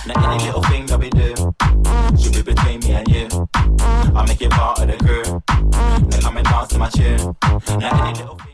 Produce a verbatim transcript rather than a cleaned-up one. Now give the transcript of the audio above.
Now any little thing that we do should be between me and you. I'll make you part of the crew. Now come and dance to my tune. Now any little thing